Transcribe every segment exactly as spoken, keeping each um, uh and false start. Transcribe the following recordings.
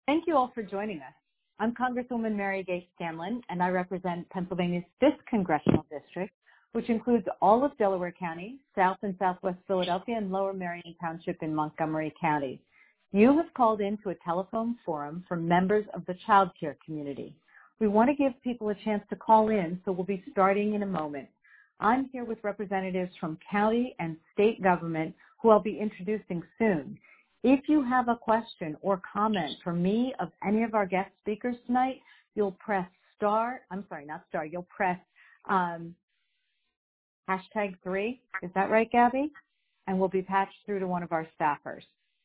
Thank you all for joining us. I'm Congresswoman Mary Gay Scanlon, and I represent Pennsylvania's fifth Congressional District, which includes all of Delaware County, South and Southwest Philadelphia, and Lower Merion Township in Montgomery County. You have called in to a telephone forum for members of the child care community. We want to give people a chance to call in, so we'll be starting in a moment. I'm here with representatives from county and state government who I'll be introducing soon. If you have a question or comment for me of any of our guest speakers tonight, you'll press star, I'm sorry, not star, you'll press um, hashtag three. Is that right, Gabby? And we'll be patched through to one of our staffers.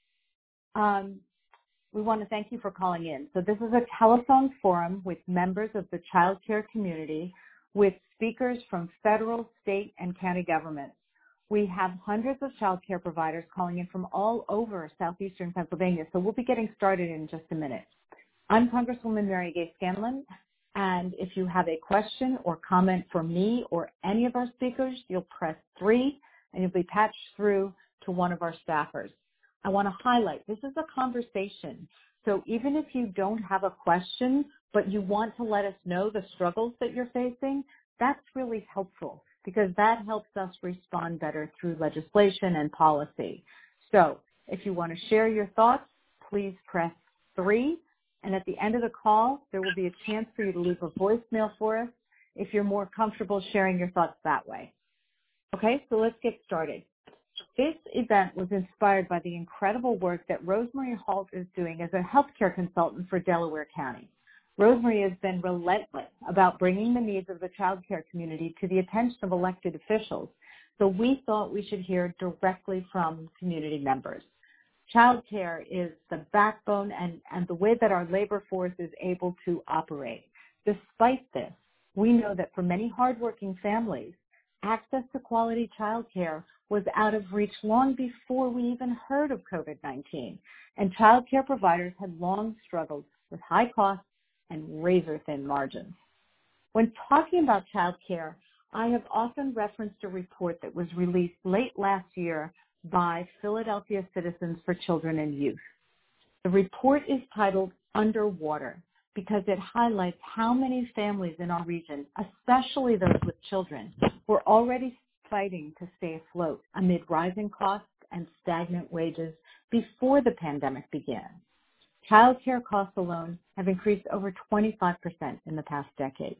Um, we want to thank you for calling in. So this is a telephone forum with members of the child care community with speakers from federal, state, and county governments. We have hundreds of child care providers calling in from all over southeastern Pennsylvania, so we'll be getting started in just a minute. I'm Congresswoman Mary Gay Scanlon, and if you have a question or comment for me or any of our speakers, you'll press three, and you'll be patched through to one of our staffers. I want to highlight, this is a conversation, so even if you don't have a question, but you want to let us know the struggles that you're facing, that's really helpful, because that helps us respond better through legislation and policy. So if you want to share your thoughts, please press three. And at the end of the call, there will be a chance for you to leave a voicemail for us if you're more comfortable sharing your thoughts that way. Okay, so let's get started. This event was inspired by the incredible work that Rosemary Halt is doing as a healthcare consultant for Delaware County. Rosemary has been relentless about bringing the needs of the child care community to the attention of elected officials, so we thought we should hear directly from community members. Child care is the backbone and, and the way that our labor force is able to operate. Despite this, we know that for many hardworking families, access to quality child care was out of reach long before we even heard of COVID nineteen, and child care providers had long struggled with high costs and razor-thin margins. When talking about child care, I have often referenced a report that was released late last year by Philadelphia Citizens for Children and Youth. The report is titled Underwater because it highlights how many families in our region, especially those with children, were already fighting to stay afloat amid rising costs and stagnant wages before the pandemic began. Child care costs alone have increased over twenty-five percent in the past decade.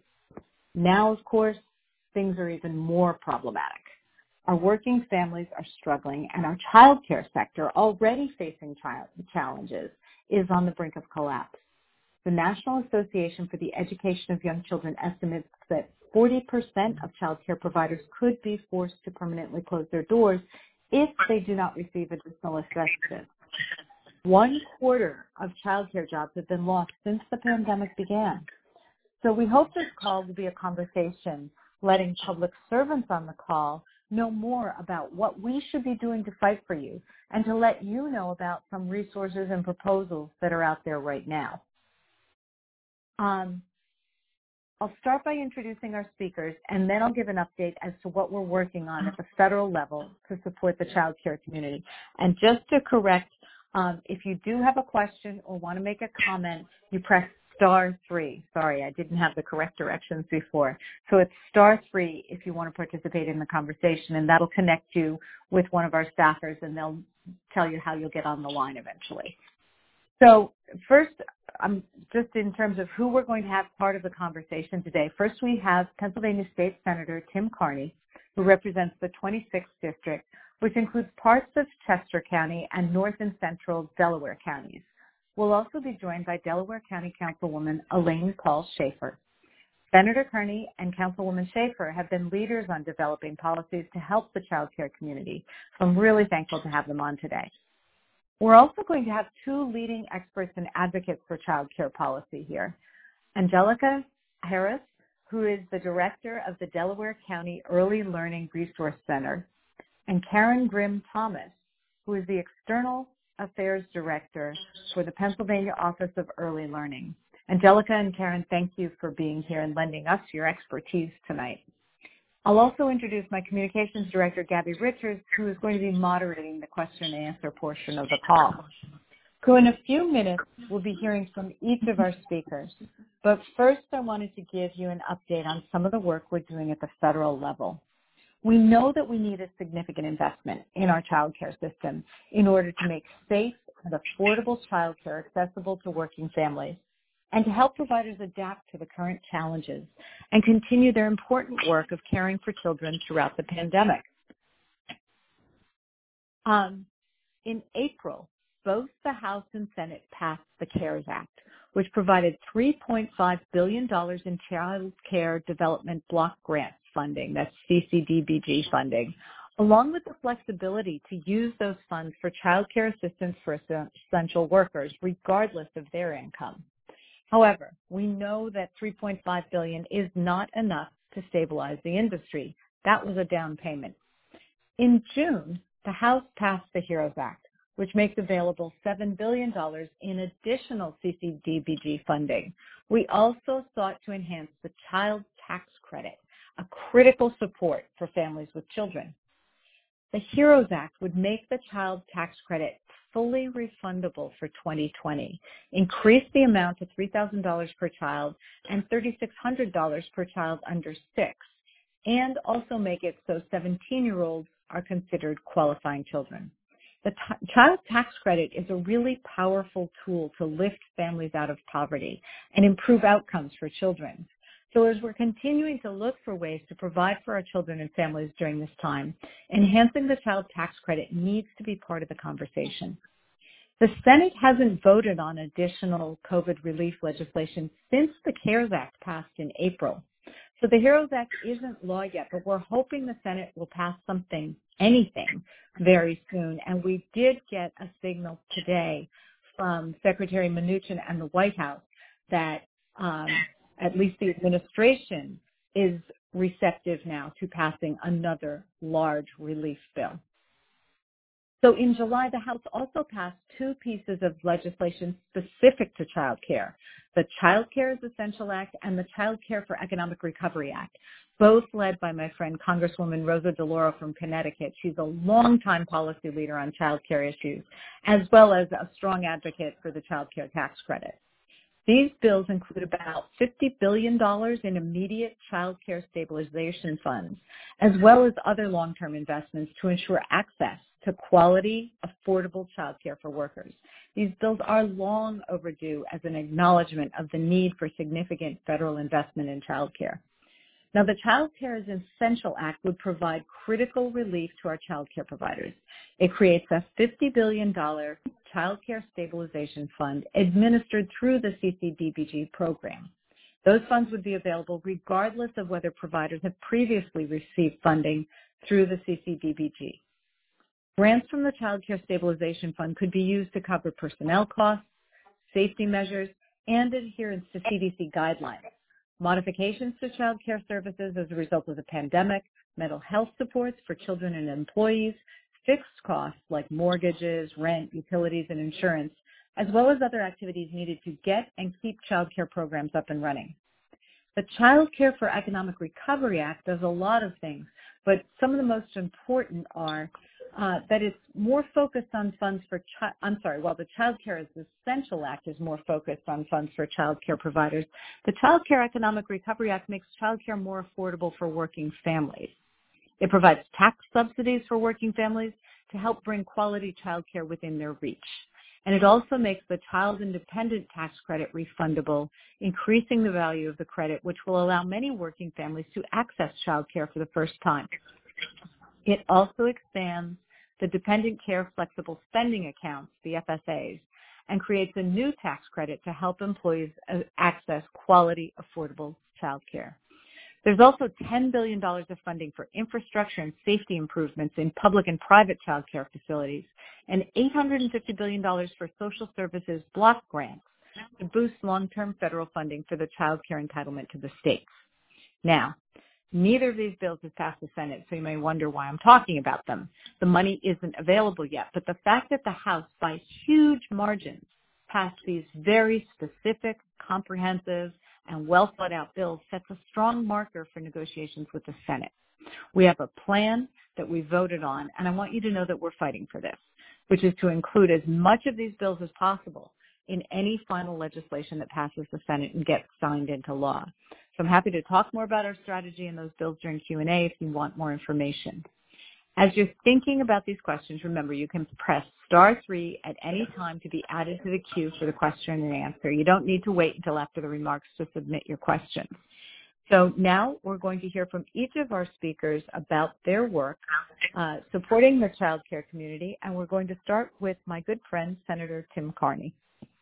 Now, of course, things are even more problematic. Our working families are struggling, and our child care sector, already facing child challenges, is on the brink of collapse. The National Association for the Education of Young Children estimates that forty percent of child care providers could be forced to permanently close their doors if they do not receive additional assistance. One quarter of child care jobs have been lost since the pandemic began. So we hope this call will be a conversation letting public servants on the call know more about what we should be doing to fight for you and to let you know about some resources and proposals that are out there right now. Um, I'll start by introducing our speakers, and then I'll give an update as to what we're working on at the federal level to support the child care community. And just to correct, um, if you do have a question or want to make a comment, you press star three. Sorry, I didn't have the correct directions before. So it's star three if you want to participate in the conversation, and that'll connect you with one of our staffers, and they'll tell you how you'll get on the line eventually. So first, um, just in terms of who we're going to have part of the conversation today, first we have Pennsylvania State Senator Tim Carney, who represents the twenty-sixth District, which includes parts of Chester County and North and Central Delaware counties. We'll also be joined by Delaware County Councilwoman Elaine Paul Schaefer. Senator Carney and Councilwoman Schaefer have been leaders on developing policies to help the child care community, so I'm really thankful to have them on today. We're also going to have two leading experts and advocates for child care policy here. Angelica Harris, who is the director of the Delaware County Early Learning Resource Center, and Karen Grimm Thomas, who is the External Affairs Director for the Pennsylvania Office of Early Learning. Angelica and Karen, thank you for being here and lending us your expertise tonight. I'll also introduce my Communications Director, Gabby Richards, who is going to be moderating the question and answer portion of the call. So in a few minutes, we'll be hearing from each of our speakers. But first, I wanted to give you an update on some of the work we're doing at the federal level. We know that we need a significant investment in our child care system in order to make safe and affordable child care accessible to working families and to help providers adapt to the current challenges and continue their important work of caring for children throughout the pandemic. Um, in April, both the House and Senate passed the CARES Act, which provided three point five billion dollars in child care development block grant funding, that's C C D B G funding, along with the flexibility to use those funds for child care assistance for essential workers, regardless of their income. However, we know that three point five billion dollars is not enough to stabilize the industry. That was a down payment. In June, the House passed the HEROES Act, which makes available seven billion dollars in additional C C D B G funding. We also sought to enhance the child tax credit, a critical support for families with children. The HEROES Act would make the child tax credit fully refundable for twenty twenty, increase the amount to three thousand dollars per child and three thousand six hundred dollars per child under six, and also make it so seventeen-year-olds are considered qualifying children. The t- child tax credit is a really powerful tool to lift families out of poverty and improve outcomes for children. So as we're continuing to look for ways to provide for our children and families during this time, enhancing the child tax credit needs to be part of the conversation. The Senate hasn't voted on additional COVID relief legislation since the CARES Act passed in April. So the HEROES Act isn't law yet, but we're hoping the Senate will pass something, anything, very soon. And we did get a signal today from Secretary Mnuchin and the White House that um, at least the administration is receptive now to passing another large relief bill. So in July, the House also passed two pieces of legislation specific to child care, the Child Care is Essential Act and the Child Care for Economic Recovery Act, both led by my friend Congresswoman Rosa DeLauro from Connecticut. She's a longtime policy leader on child care issues, as well as a strong advocate for the child care tax credit. These bills include about fifty billion dollars in immediate child care stabilization funds, as well as other long-term investments to ensure access to quality, affordable child care for workers. These bills are long overdue as an acknowledgement of the need for significant federal investment in child care. Now, the Child Care is Essential Act would provide critical relief to our child care providers. It creates a fifty billion dollars child care stabilization fund administered through the C C D B G program. Those funds would be available regardless of whether providers have previously received funding through the C C D B G. Grants from the Child Care Stabilization Fund could be used to cover personnel costs, safety measures, and adherence to C D C guidelines, modifications to child care services as a result of the pandemic, mental health supports for children and employees, fixed costs like mortgages, rent, utilities, and insurance, as well as other activities needed to get and keep child care programs up and running. The Child Care for Economic Recovery Act does a lot of things, but some of the most important are uh, that it's more focused on funds for, chi- I'm sorry, while the Child Care is Essential Act is more focused on funds for child care providers, the Child Care Economic Recovery Act makes child care more affordable for working families. It provides tax subsidies for working families to help bring quality child care within their reach. And it also makes the child independent tax credit refundable, increasing the value of the credit, which will allow many working families to access child care for the first time. It also expands the Dependent Care Flexible Spending Accounts, the F S As, and creates a new tax credit to help employees access quality, affordable child care. There's also ten billion dollars of funding for infrastructure and safety improvements in public and private child care facilities, and eight hundred fifty billion dollars for social services block grants to boost long-term federal funding for the child care entitlement to the states. Now, neither of these bills has passed the Senate, so you may wonder why I'm talking about them. The money isn't available yet, but the fact that the House, by huge margins, passed these very specific, comprehensive, and well thought out bills sets a strong marker for negotiations with the Senate. We have a plan that we voted on, and I want you to know that we're fighting for this, which is to include as much of these bills as possible in any final legislation that passes the Senate and gets signed into law. So I'm happy to talk more about our strategy and those bills during Q and A if you want more information. As you're thinking about these questions, remember you can press star three at any time to be added to the queue for the question and answer. You don't need to wait until after the remarks to submit your questions. So now we're going to hear from each of our speakers about their work uh, supporting the child care community, and we're going to start with my good friend, Senator Tim Carney.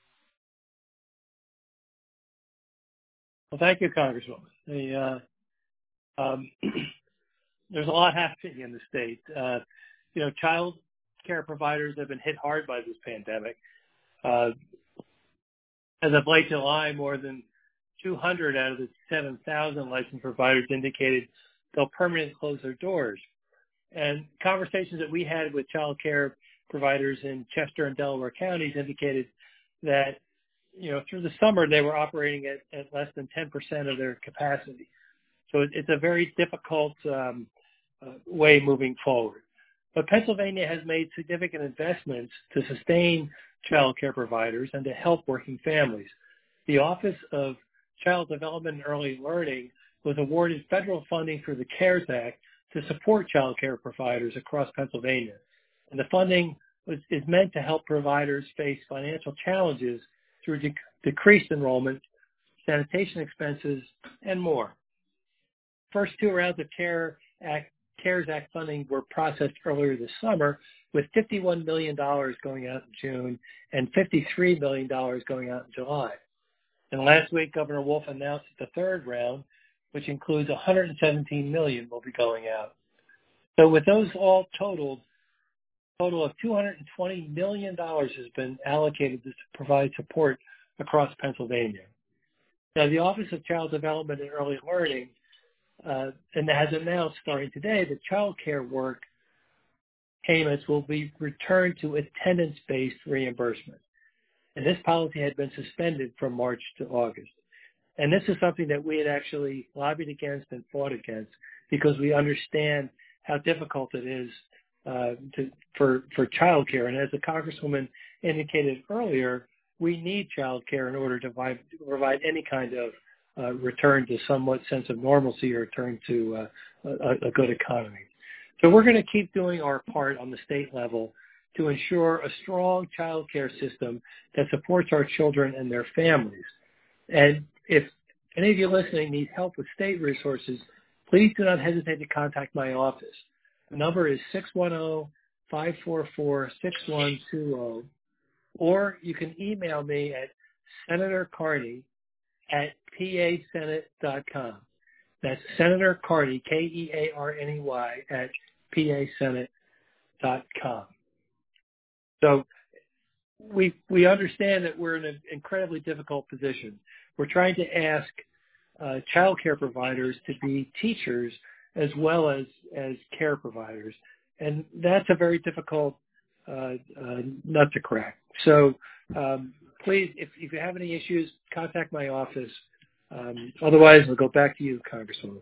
Well, thank you, Congresswoman. The, uh, um, there's a lot happening in the state. Uh, you know, child care providers have been hit hard by this pandemic. Uh, as of late July, more than two hundred out of the seven thousand licensed providers indicated they'll permanently close their doors. And conversations that we had with child care providers in Chester and Delaware counties indicated that, you know, through the summer they were operating at, at less than ten percent of their capacity. So it, it's a very difficult um, uh, way moving forward. But Pennsylvania has made significant investments to sustain child care providers and to help working families. The Office of Child Development and Early Learning was awarded federal funding through the CARES Act to support child care providers across Pennsylvania. And the funding was, is meant to help providers face financial challenges through de- decreased enrollment, sanitation expenses, and more. First two rounds of CARE Act, CARES Act funding were processed earlier this summer, with fifty-one million dollars going out in June and fifty-three million dollars going out in July. And last week, Governor Wolf announced that the third round, which includes one hundred seventeen million dollars, will be going out. So with those all totaled, a total of two hundred twenty million dollars has been allocated to provide support across Pennsylvania. Now, the Office of Child Development and Early Learning uh, and has announced starting today that child care work payments will be returned to attendance-based reimbursement. And this policy had been suspended from March to August. And this is something that we had actually lobbied against and fought against because we understand how difficult it is uh, to, for, for child care. And as the Congresswoman indicated earlier, we need child care in order to provide, provide any kind of uh, return to somewhat sense of normalcy or return to uh, a, a good economy. So we're going to keep doing our part on the state level to ensure a strong child care system that supports our children and their families. And if any of you listening need help with state resources, please do not hesitate to contact my office. The number is six one zero, five four four, six one two zero, or you can email me at Senator Carney at P A Senate dot com. That's Senator Carney, K E A R N E Y, at P A Senate dot com. So we we understand that we're in an incredibly difficult position. We're trying to ask uh, child care providers to be teachers as well as, as care providers. And that's a very difficult uh, uh, nut to crack. So um, please, if, if you have any issues, contact my office. Um, otherwise, we'll go back to you, Congresswoman.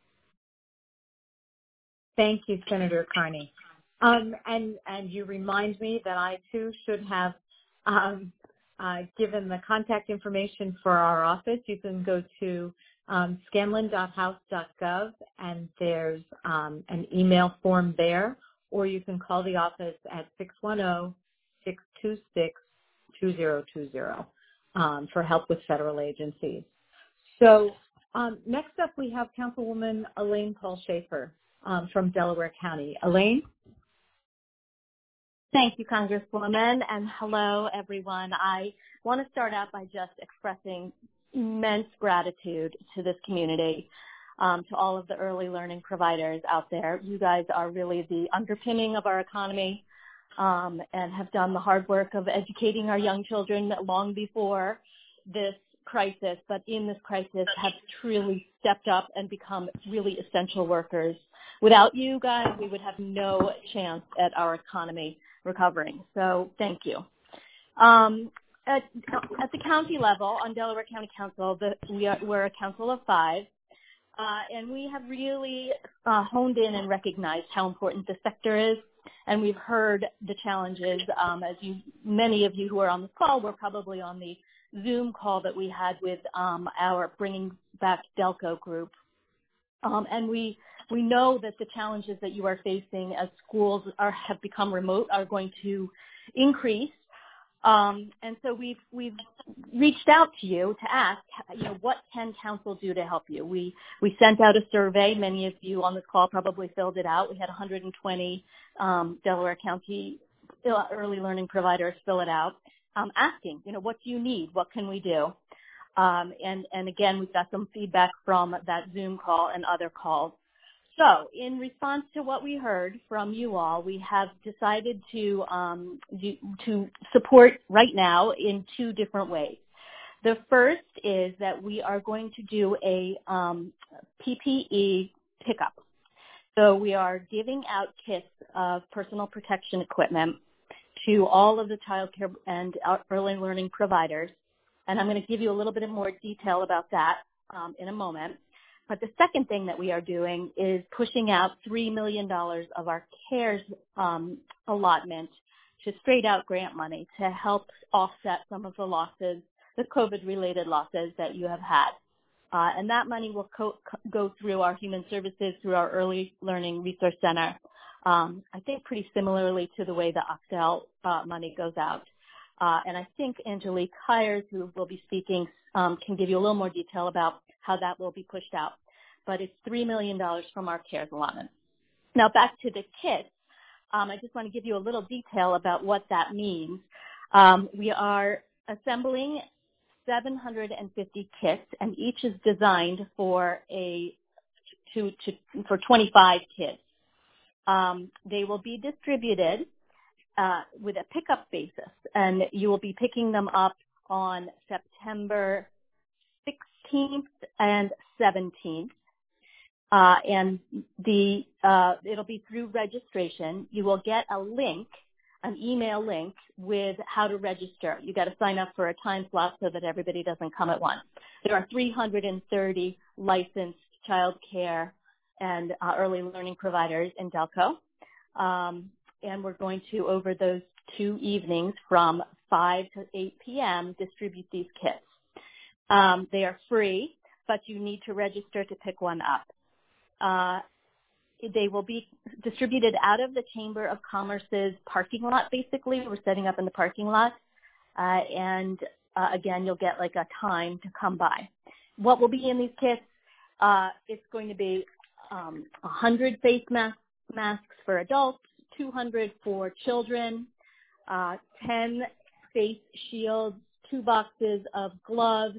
Thank you, Senator Carney. Um, and, and you remind me that I, too, should have um, uh, given the contact information for our office. You can go to um, scanlon dot house dot gov, and there's um, an email form there, or you can call the office at six one zero, six two six, two zero two zero um, for help with federal agencies. So um, next up, we have Councilwoman Elaine Paul Schaefer um, from Delaware County. Elaine? Thank you, Congresswoman, and hello, everyone. I want to start out by just expressing immense gratitude to this community, um, to all of the early learning providers out there. You guys are really the underpinning of our economy um, and have done the hard work of educating our young children long before this crisis, but in this crisis have truly stepped up and become really essential workers. Without you guys, we would have no chance at our economy recovering. So thank you. Um, at, at the county level, on Delaware County Council, the, we are, we're a council of five. Uh, and we have really uh, honed in and recognized how important this sector is. And we've heard the challenges. Um, as you, many of you who are on this call were probably on the Zoom call that we had with um, our Bringing Back Delco group. Um, and we we know that the challenges that you are facing as schools are, have become remote are going to increase. Um, and so we've we've reached out to you to ask, you know, what can council do to help you? We we sent out a survey. Many of you on this call probably filled it out. We had one hundred twenty um, Delaware County early learning providers fill it out, um, asking, you know, what do you need? What can we do? Um, and and again, we've got some feedback from that Zoom call and other calls. So in response to what we heard from you all, we have decided to um, do, to support right now in two different ways. The first is that we are going to do a um, P P E pickup. So we are giving out kits of personal protection equipment to all of the child care and early learning providers. And I'm going to give you a little bit more detail about that um, in a moment. But the second thing that we are doing is pushing out three million dollars of our CARES um, allotment to straight out grant money to help offset some of the losses, the COVID-related losses that you have had. Uh, and that money will co- go through our human services, through our Early Learning Resource Center, um, I think pretty similarly to the way the O C T E L uh, money goes out. Uh, and I think Angelique Hires, who will be speaking, um, can give you a little more detail about how that will be pushed out. But it's three million dollars from our CARES allotment. Now back to the kits. Um, I just want to give you a little detail about what that means. Um, we are assembling seven hundred fifty kits, and each is designed for a to, to for twenty-five kids. Um, they will be distributed uh, with a pickup basis, and you will be picking them up on September sixteenth and seventeenth. Uh, and the uh, it'll be through registration. You will get a link, an email link with how to register. You got to sign up for a time slot so that everybody doesn't come at once. There are three hundred thirty licensed child care and uh, early learning providers in Delco, um, and we're going to, over those two evenings from five to eight p.m., distribute these kits. Um, they are free, but you need to register to pick one up. Uh, they will be distributed out of the Chamber of Commerce's parking lot, basically. We're setting up in the parking lot. Uh, and, uh, again, you'll get like a time to come by. What will be in these kits? Uh, it's going to be um, one hundred face masks, masks for adults, two hundred for children, uh, ten face shields, two boxes of gloves,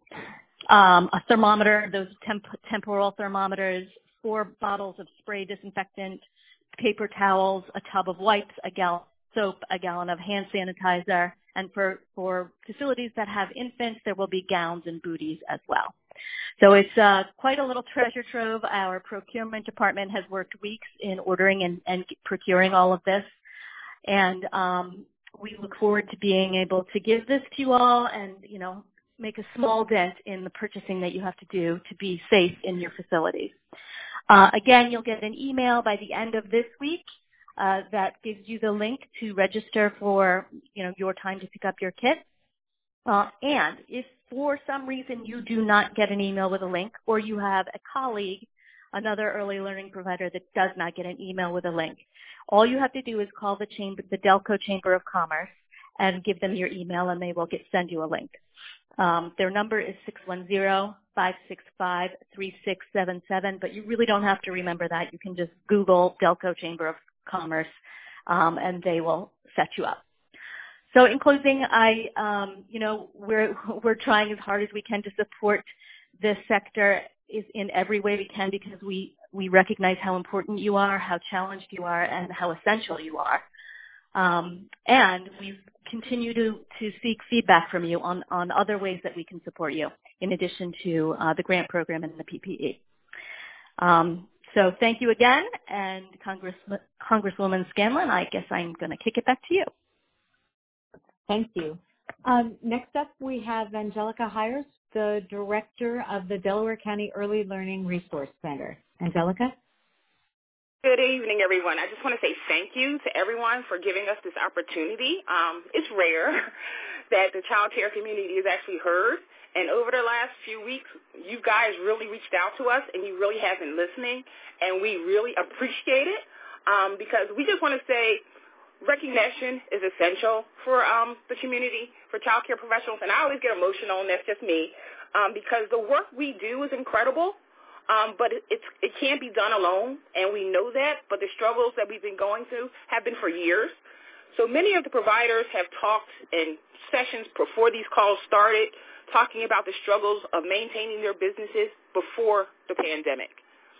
um, a thermometer, those temp- temporal thermometers, four bottles of spray disinfectant, paper towels, a tub of wipes, a gallon of soap, a gallon of hand sanitizer, and for, for facilities that have infants, there will be gowns and booties as well. So it's uh, quite a little treasure trove. Our procurement department has worked weeks in ordering and, and procuring all of this, and um, we look forward to being able to give this to you all and, you know, make a small dent in the purchasing that you have to do to be safe in your facilities. Uh, again, you'll get an email by the end of this week uh, that gives you the link to register for, you know, your time to pick up your kit. Uh, and if for some reason you do not get an email with a link, or you have a colleague, another early learning provider that does not get an email with a link, all you have to do is call the chamber, the Delco Chamber of Commerce, and give them your email, and they will get send you a link. Um, their number is six one zero, five six five, three six seven seven, but you really don't have to remember that. You can just Google Delco Chamber of Commerce, um, and they will set you up. So in closing, I, um, you know, we're we're trying as hard as we can to support this sector is in every way we can, because we we recognize how important you are, how challenged you are, and how essential you are. Um, and we continue to, to seek feedback from you on, on other ways that we can support you, in addition to uh, the grant program and the P P E. Um, so thank you again, and Congress, Congresswoman Scanlon, I guess I'm going to kick it back to you. Thank you. Um, next up, we have Angelica Hires the director of the Delaware County Early Learning Resource Center. Angelica? Good evening, everyone. I just want to say thank you to everyone for giving us this opportunity. Um, it's rare that the child care community is actually heard, and over the last few weeks, you guys really reached out to us, and you really have been listening, and we really appreciate it um, because we just want to say recognition is essential for um, the community, for child care professionals, and I always get emotional, and that's just me, um, because the work we do is incredible. Um, but it, it's, it can't be done alone, and we know that, but the struggles that we've been going through have been for years. So many of the providers have talked in sessions before these calls started, talking about the struggles of maintaining their businesses before the pandemic,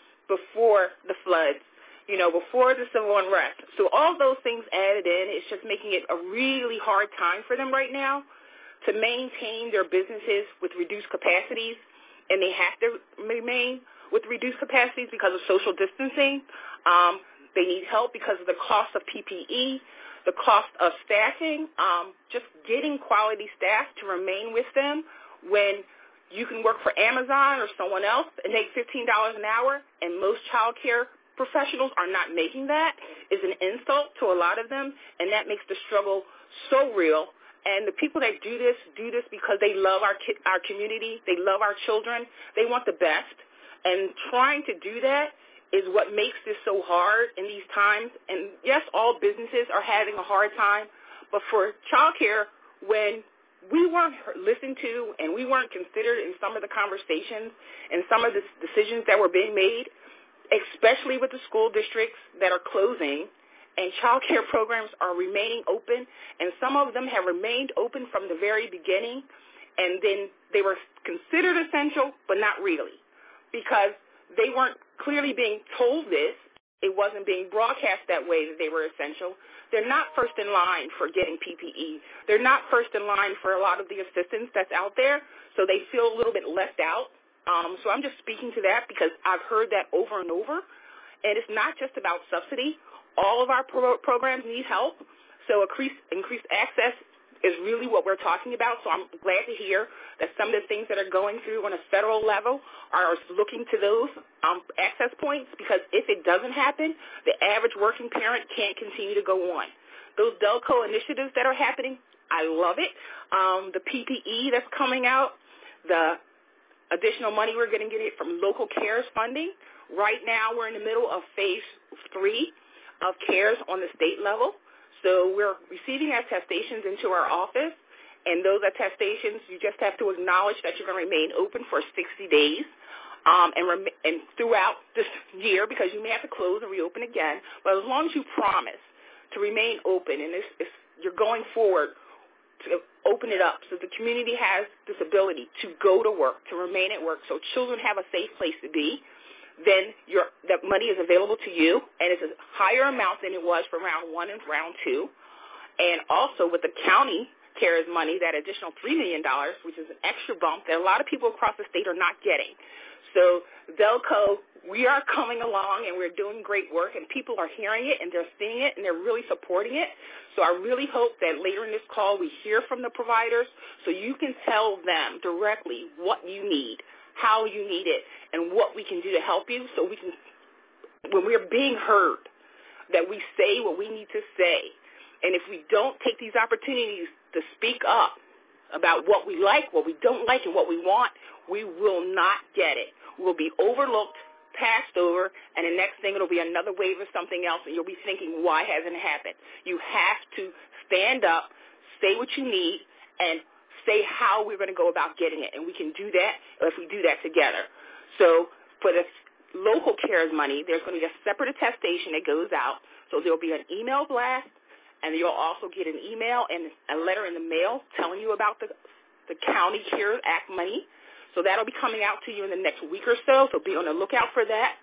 before the floods, you know, before the civil unrest. So all those things added in, it's just making it a really hard time for them right now to maintain their businesses with reduced capacities, and they have to remain with reduced capacities because of social distancing. Um, they need help because of the cost of P P E, the cost of staffing, um, just getting quality staff to remain with them when you can work for Amazon or someone else and make fifteen dollars an hour, and most child care professionals are not making that, is an insult to a lot of them, and that makes the struggle so real. And the people that do this, do this because they love our ki- our community, they love our children, they want the best. And trying to do that is what makes this so hard in these times. And yes, all businesses are having a hard time, but for child care, when we weren't listened to and we weren't considered in some of the conversations and some of the decisions that were being made, especially with the school districts that are closing, and child care programs are remaining open, and some of them have remained open from the very beginning, and then they were considered essential, but not really, because they weren't clearly being told this. It wasn't being broadcast that way that they were essential. They're not first in line for getting P P E. They're not first in line for a lot of the assistance that's out there, so they feel a little bit left out. Um, so I'm just speaking to that because I've heard that over and over, and it's not just about subsidy. All of our pro- programs need help, so increased, increased access is really what we're talking about. So I'm glad to hear that some of the things that are going through on a federal level are looking to those um, access points, because if it doesn't happen, the average working parent can't continue to go on. Those Delco initiatives that are happening, I love it. Um, the P P E that's coming out, the additional money we're going to get it from local CARES funding. Right now we're in the middle of phase three of CARES on the state level. So we're receiving attestations into our office, and those attestations, you just have to acknowledge that you're going to remain open for sixty days um, and, rem- and throughout this year, because you may have to close and reopen again. But as long as you promise to remain open, and it's, it's, you're going forward to open it up so the community has this ability to go to work, to remain at work, so children have a safe place to be, then your, that money is available to you, and it's a higher amount than it was for round one and round two. And also with the county CARES money, that additional three million dollars, which is an extra bump that a lot of people across the state are not getting. So Delco, we are coming along, and we're doing great work, and people are hearing it, and they're seeing it, and they're really supporting it. So I really hope that later in this call we hear from the providers so you can tell them directly what you need, how you need it, and what we can do to help you, so we can, when we're being heard, that we say what we need to say. And if we don't take these opportunities to speak up about what we like, what we don't like, and what we want, we will not get it. We'll be overlooked, passed over, and the next thing it'll be another wave of something else, and you'll be thinking, why hasn't it happened? You have to stand up, say what you need, and say how we're going to go about getting it. And we can do that if we do that together. So for the local CARES money, there's going to be a separate attestation that goes out. So there'll be an email blast, and you'll also get an email and a letter in the mail telling you about the, the County CARES Act money. So that'll be coming out to you in the next week or so, so be on the lookout for that.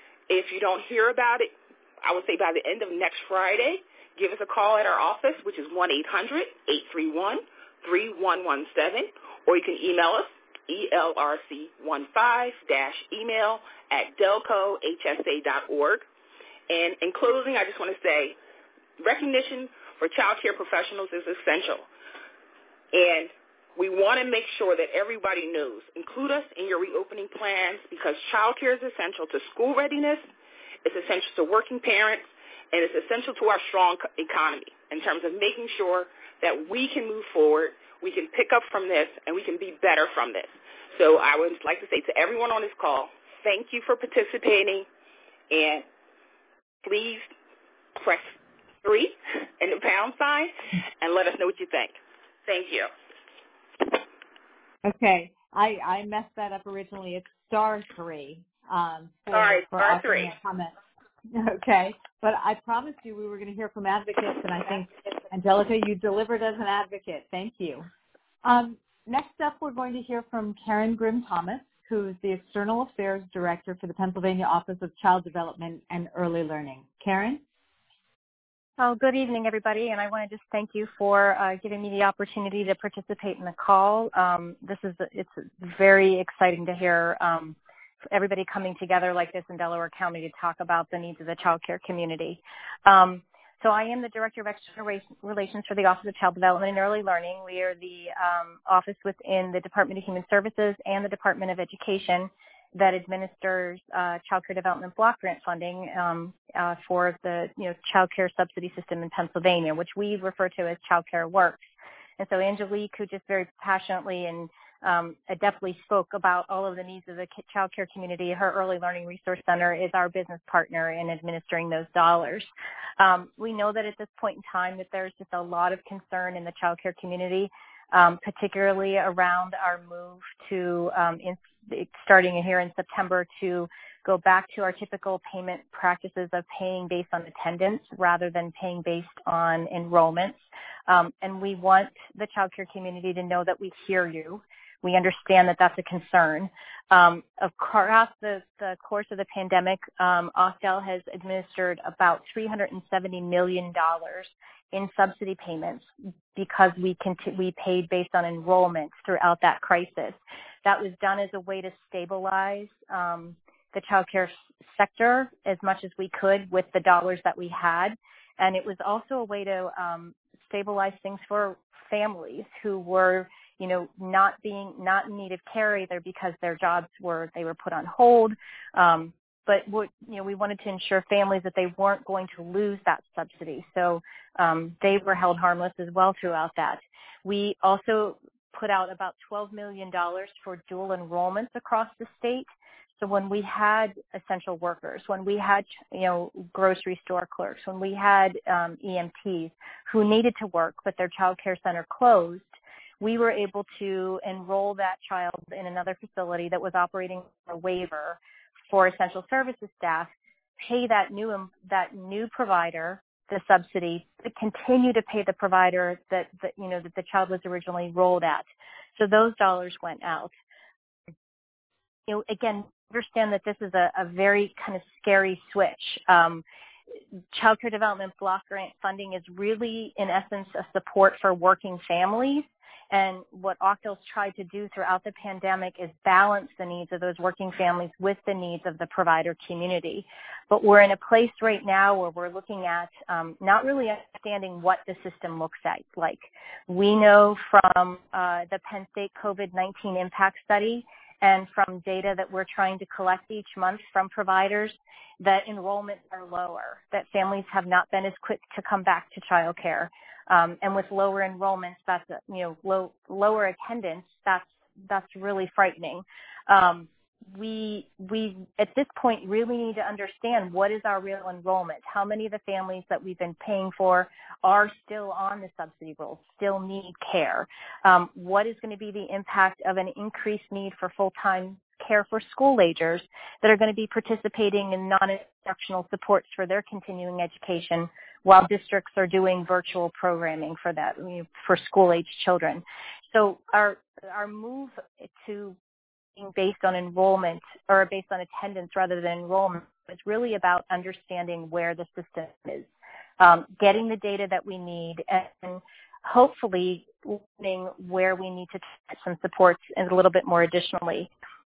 If you don't hear about it, I would say by the end of next Friday, give us a call at our office, which is one eight hundred, eight three one, three one one seven, or you can email us, E L R C fifteen dash email at delco h s a dot org. And in closing, I just want to say recognition for child care professionals is essential. And We want to make sure that everybody knows. Include us in your reopening plans because child care is essential to school readiness, it's essential to working parents, and it's essential to our strong economy in terms of making sure that we can move forward, we can pick up from this, and we can be better from this. So I would like to say to everyone on this call, thank you for participating, and please press three and the pound sign and let us know what you think. Thank you. Okay, I, I messed that up originally. It's star three. Um, for, All right, for star three. Comment. Okay, but I promised you we were going to hear from advocates, and I think, Angelica, you delivered as an advocate. Thank you. Um, next up, we're going to hear from Karen Grimm-Thomas, who's the External Affairs Director for the Pennsylvania Office of Child Development and Early Learning. Karen? Oh, good evening, everybody, and I want to just thank you for uh, giving me the opportunity to participate in the call. Um, this is it's very exciting to hear um, everybody coming together like this in Delaware County to talk about the needs of the child care community. Um, so I am the Director of External Relations for the Office of Child Development and Early Learning. We are the um, office within the Department of Human Services and the Department of Education that administers uh, child care development block grant funding um, uh, for the you know child care subsidy system in Pennsylvania, which we refer to as Child Care Works. And so Angelique, who just very passionately and um, adeptly spoke about all of the needs of the child care community, her Early Learning Resource Center is our business partner in administering those dollars. Um, we know that at this point in time that there's just a lot of concern in the child care community, um, particularly around our move to um, in, starting here in September to go back to our typical payment practices of paying based on attendance rather than paying based on enrollments. Um, and we want the child care community to know that we hear you. We understand that that's a concern. Um, across the, the course of the pandemic, um, O C D E L has administered about three hundred seventy million dollars in subsidy payments because we conti- we paid based on enrollments throughout that crisis. That was done as a way to stabilize um, the child care sector as much as we could with the dollars that we had. And it was also a way to um, stabilize things for families who were, you know, not being, not in need of care either because their jobs were, they were put on hold. Um, but, what, you know, we wanted to ensure families that they weren't going to lose that subsidy. So um, they were held harmless as well throughout that. We also put out about twelve million dollars for dual enrollments across the state. So when we had essential workers, when we had, you know, grocery store clerks, when we had um, E M Ts who needed to work but their child care center closed, we were able to enroll that child in another facility that was operating a waiver for essential services staff, pay that new that new provider the subsidy, but continue to pay the provider that, that you know that the child was originally enrolled at. So those dollars went out. You know, again, understand that this is a, a very kind of scary switch. Um, child care development block grant funding is really, in essence, a support for working families. And what O C D E L's tried to do throughout the pandemic is balance the needs of those working families with the needs of the provider community. But we're in a place right now where we're looking at um, not really understanding what the system looks at. Like, we know from uh, the Penn State COVID nineteen impact study and from data that we're trying to collect each month from providers that enrollments are lower, that families have not been as quick to come back to childcare. Um, and with lower enrollments, that's, a, you know, low, lower attendance, that's, that's really frightening. Um, we, we, at this point, really need to understand what is our real enrollment. How many of the families that we've been paying for are still on the subsidy rolls, still need care? Um, what is going to be the impact of an increased need for full-time care for school agers that are going to be participating in non-instructional supports for their continuing education while districts are doing virtual programming for that, you know, for school-age children. So our our move to being based on enrollment or based on attendance rather than enrollment is really about understanding where the system is, um, getting the data that we need, and hopefully learning where we need to take some supports and a little bit more additionally.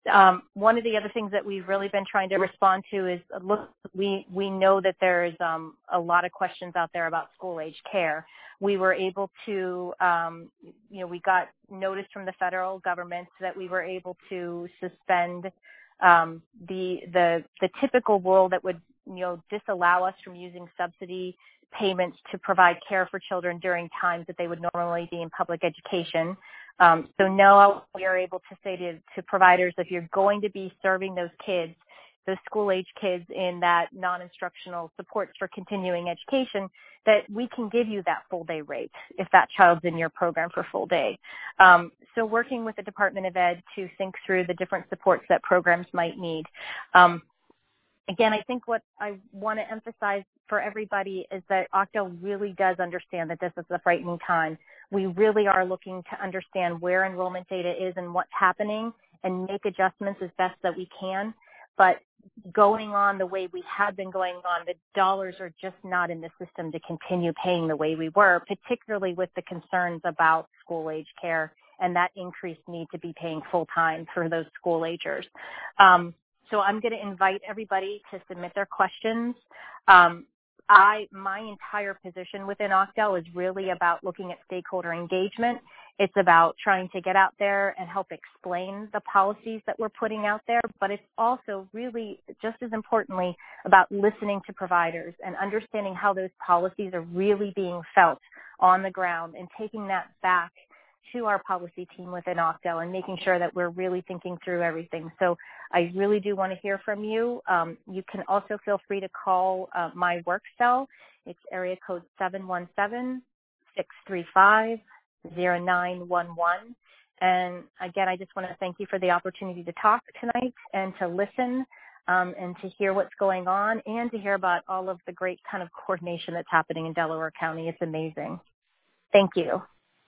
Um, one of the other things that we've really been trying to respond to is, look, we, we know that there's um, a lot of questions out there about school-age care. We were able to, um, you know, we got notice from the federal government that we were able to suspend um, the, the, the typical rule that would, you know, disallow us from using subsidy payments to provide care for children during times that they would normally be in public education. Um, so now we are able to say to, to providers, if you're going to be serving those kids, those school-age kids in that non-instructional supports for continuing education, that we can give you that full-day rate if that child's in your program for full day. Um, so working with the Department of Ed to think through the different supports that programs might need. Um, Again, I think what I want to emphasize for everybody is that Octal really does understand that this is a frightening time. We really are looking to understand where enrollment data is and what's happening and make adjustments as best that we can. But going on the way we have been going on, the dollars are just not in the system to continue paying the way we were, particularly with the concerns about school-age care and that increased need to be paying full-time for those school-agers. Um, So I'm going to invite everybody to submit their questions. Um, I, my entire position within Octal is really about looking at stakeholder engagement. It's about trying to get out there and help explain the policies that we're putting out there, but it's also really, just as importantly, about listening to providers and understanding how those policies are really being felt on the ground and taking that back to our policy team within Octal and making sure that we're really thinking through everything. So I really do want to hear from you. Um, you can also feel free to call uh, my work cell. It's area code seven one seven, six three five, zero nine one one. And again, I just want to thank you for the opportunity to talk tonight and to listen um, and to hear what's going on and to hear about all of the great kind of coordination that's happening in Delaware County. It's amazing. Thank you.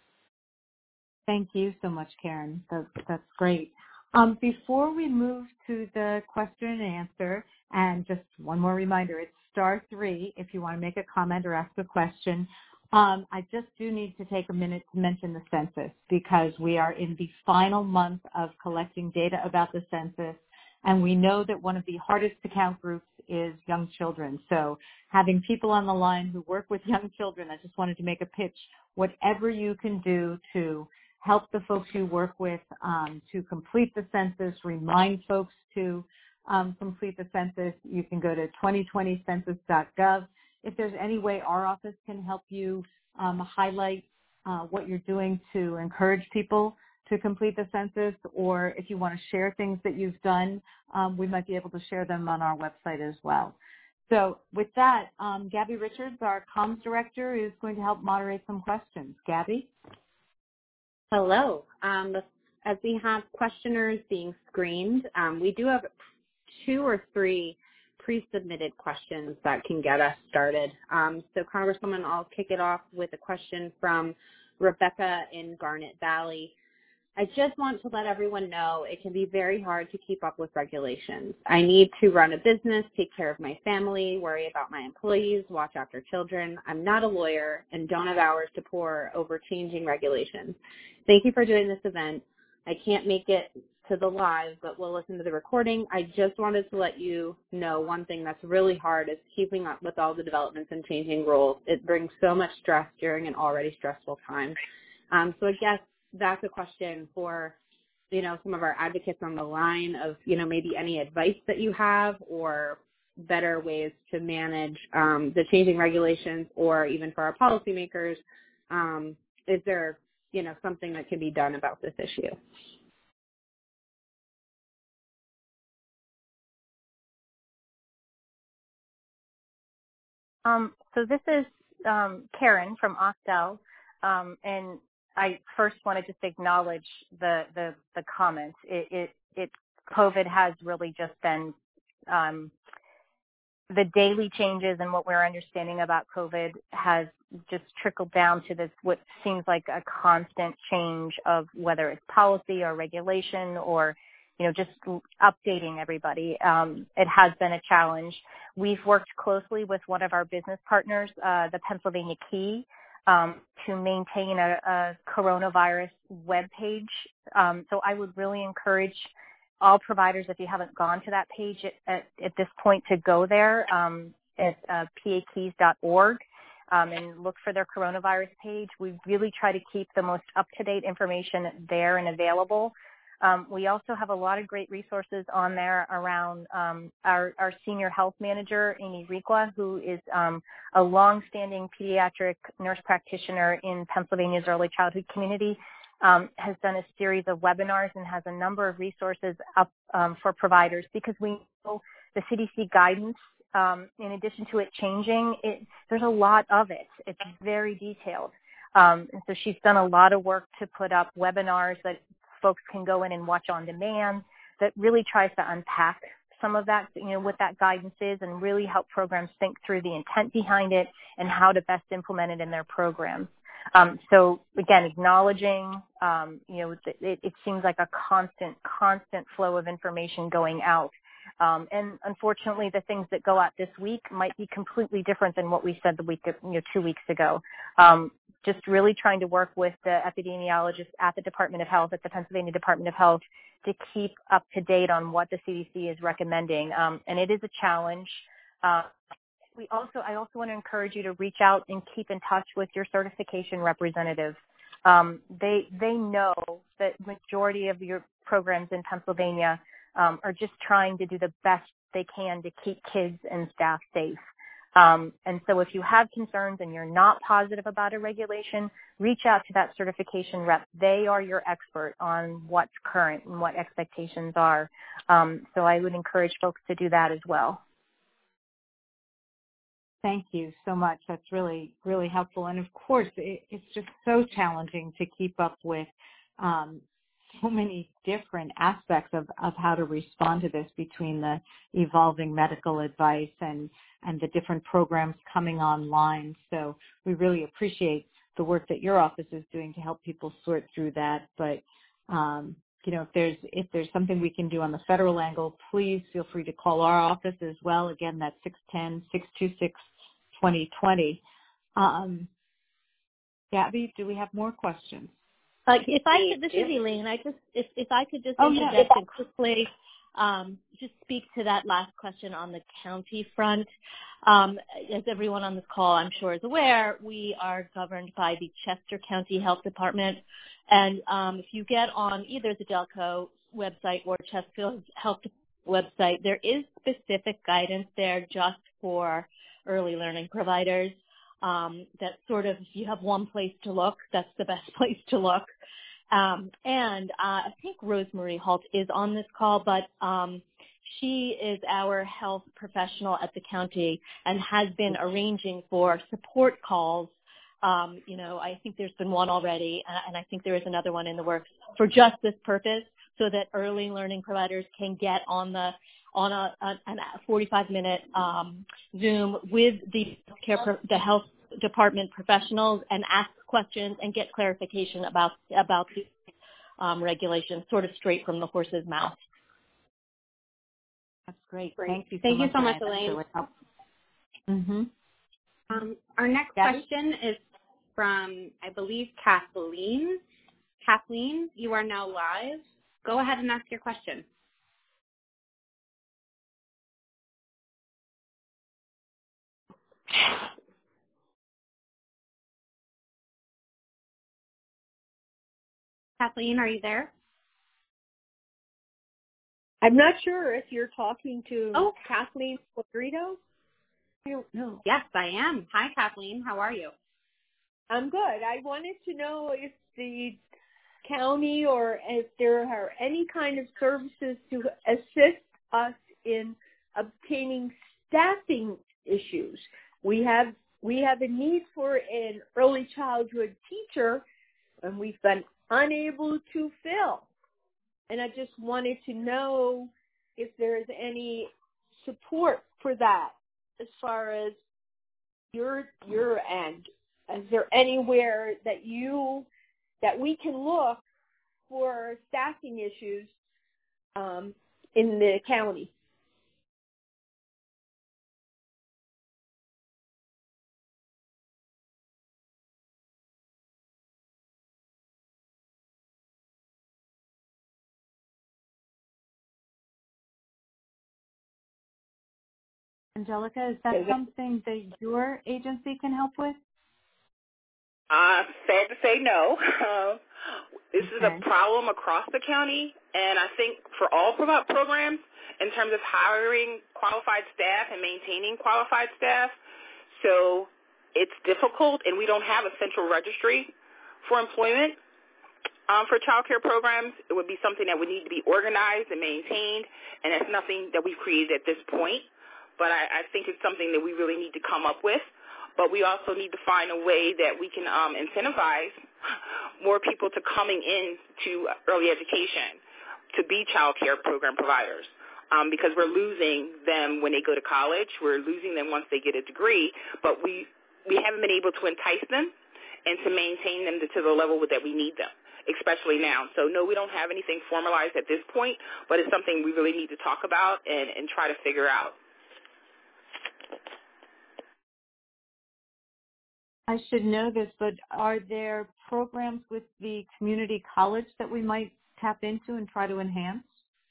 Thank you so much, Karen. That's, that's great. Um, before we move to the question and answer, and just one more reminder, it's star three if you want to make a comment or ask a question. Um, I just do need to take a minute to mention the census because we are in the final month of collecting data about the census, and we know that one of the hardest to count groups is young children. So having people on the line who work with young children, I just wanted to make a pitch. Whatever you can do to help the folks you work with um, to complete the census, remind folks to um, complete the census. You can go to twenty twenty census dot gov. If there's any way our office can help you um, highlight uh, what you're doing to encourage people to complete the census, or if you want to share things that you've done, um, we might be able to share them on our website as well. So with that, um, Gabby Richards, our comms director, is going to help moderate some questions. Gabby? Hello. Um, as we have questioners being screened, um, we do have two or three pre-submitted questions that can get us started. Um, so, Congresswoman, I'll kick it off with a question from Rebecca in Garnet Valley. I just want to let everyone know it can be very hard to keep up with regulations. I need to run a business, take care of my family, worry about my employees, watch after children. I'm not a lawyer and don't have hours to pour over changing regulations. Thank you for doing this event. I can't make it to the live, but we'll listen to the recording. I just wanted to let you know one thing that's really hard is keeping up with all the developments and changing rules. It brings so much stress during an already stressful time. Um, so I guess that's a question for, you know, some of our advocates on the line of, you know, maybe any advice that you have or better ways to manage um, the changing regulations, or even for our policymakers, um, is there, you know, something that can be done about this issue? Um, so this is um, Karen from Octal, um, and I first want to just acknowledge the the, the comments. It, it, it COVID has really just been um, the daily changes, and what we're understanding about COVID has just trickled down to this what seems like a constant change of whether it's policy or regulation or, you know, just updating everybody. Um, it has been a challenge. We've worked closely with one of our business partners, uh, the Pennsylvania Key, um, to maintain a, a coronavirus webpage. Um, so I would really encourage all providers, if you haven't gone to that page at, at, at this point, to go there um, at uh, p a keys dot org um, and look for their coronavirus page. We really try to keep the most up-to-date information there and available. Um, we also have a lot of great resources on there around um, our, our senior health manager, Amy Requa, who is um, a longstanding pediatric nurse practitioner in Pennsylvania's early childhood community, um, has done a series of webinars and has a number of resources up um, for providers, because we know the C D C guidance, um, in addition to it changing, it, there's a lot of it. It's very detailed. Um, and so she's done a lot of work to put up webinars that folks can go in and watch on demand, that really tries to unpack some of that, you know, what that guidance is, and really help programs think through the intent behind it and how to best implement it in their programs. Um, so again, acknowledging, um, you know, it, it seems like a constant, constant flow of information going out. Um, and unfortunately, the things that go out this week might be completely different than what we said the week, you know, two weeks ago. Um, just really trying to work with the epidemiologists at the Department of Health, at the Pennsylvania Department of Health, to keep up to date on what the C D C is recommending. Um, and it is a challenge. Uh, we also, I also want to encourage you to reach out and keep in touch with your certification representative. Um, they, they know that majority of your programs in Pennsylvania um, are just trying to do the best they can to keep kids and staff safe. Um, and so if you have concerns and you're not positive about a regulation, reach out to that certification rep. They are your expert on what's current and what expectations are. Um, so I would encourage folks to do that as well. Thank you so much. That's really, really helpful. And of course, it, it's just so challenging to keep up with um, so many different aspects of, of how to respond to this, between the evolving medical advice and, and the different programs coming online. So we really appreciate the work that your office is doing to help people sort through that. But, um, you know, if there's, if there's something we can do on the federal angle, please feel free to call our office as well. Again, that's six one zero, six two six, two zero two zero. Um, Gabby, do we have more questions? Uh, if I could, this is Elaine. I just, if, if I could just oh, interject yeah. and quickly um, just speak to that last question on the county front. Um, as everyone on this call, I'm sure, is aware, we are governed by the Chester County Health Department. And um, if you get on either the Delco website or Chesterfield Health website, there is specific guidance there just for early learning providers. Um, that sort of, if you have one place to look, that's the best place to look. Um, and uh, I think Rosemarie Halt is on this call, but um, she is our health professional at the county and has been arranging for support calls. Um, you know, I think there's been one already, and, and I think there is another one in the works for just this purpose, so that early learning providers can get on the on a, a, a forty-five minute um, Zoom with the care, the health department professionals, and ask questions and get clarification about about the um, regulations, sort of straight from the horse's mouth. That's great. great. Thank you so Thank much. you so much, Elaine. Really mm-hmm. um, our next Gabby? question is from, I believe, Kathleen. Kathleen, you are now live. Go ahead and ask your question. Kathleen, are you there? I'm not sure if you're talking to oh. Kathleen Florito. I don't know. Yes, I am. Hi, Kathleen. How are you? I'm good. I wanted to know if the county or if there are any kind of services to assist us in obtaining staffing issues. We have we have a need for an early childhood teacher, and we've been unable to fill. And I just wanted to know if there is any support for that as far as your your end. Is there anywhere that you that we can look for staffing issues um, in the county? Angelica, is that something that your agency can help with? Uh, sad to say no. Uh, this okay. is a problem across the county, and I think for all pro- programs in terms of hiring qualified staff and maintaining qualified staff. So it's difficult, and we don't have a central registry for employment. Um, for child care programs, it would be something that would need to be organized and maintained, and that's nothing that we've created at this point. But I, I think it's something that we really need to come up with. But we also need to find a way that we can um, incentivize more people to coming in to early education to be child care program providers, um, because we're losing them when they go to college. We're losing them once they get a degree, but we, we haven't been able to entice them and to maintain them to, to the level that we need them, especially now. So, no, we don't have anything formalized at this point, but it's something we really need to talk about and, and try to figure out. I should know this, but are there programs with the community college that we might tap into and try to enhance?